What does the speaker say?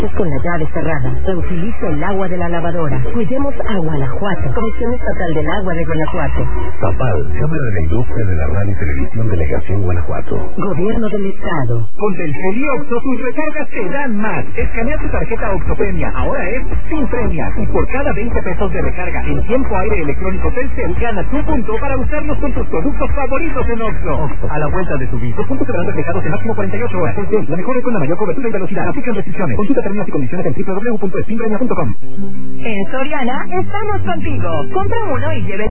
con la llave cerrada. Reutilice el agua de la lavadora. Cuidemos a Guanajuato. Comisión Estatal del Agua de Guanajuato. Zapal, Cámara de la Industria de la Radio y Televisión, Delegación Guanajuato. Gobierno del Estado. Con Telcel y Oxxo tus recargas te dan más. Escanea tu tarjeta Oxxo Premia. Ahora es sin premias. Y por cada 20 pesos de recarga en tiempo aire electrónico Telcel, ganas un punto para usarlos con tus productos favoritos en Oxxo. Oxxo, a la vuelta de tu vida. Los puntos serán reflejados en máximo 48 horas. Telcel, la mejor red con la mayor cobertura y velocidad. Aplican restricciones. Consulta términos y condiciones en www.spinpremia.com. En Soriana estamos contigo. Compra uno y lleve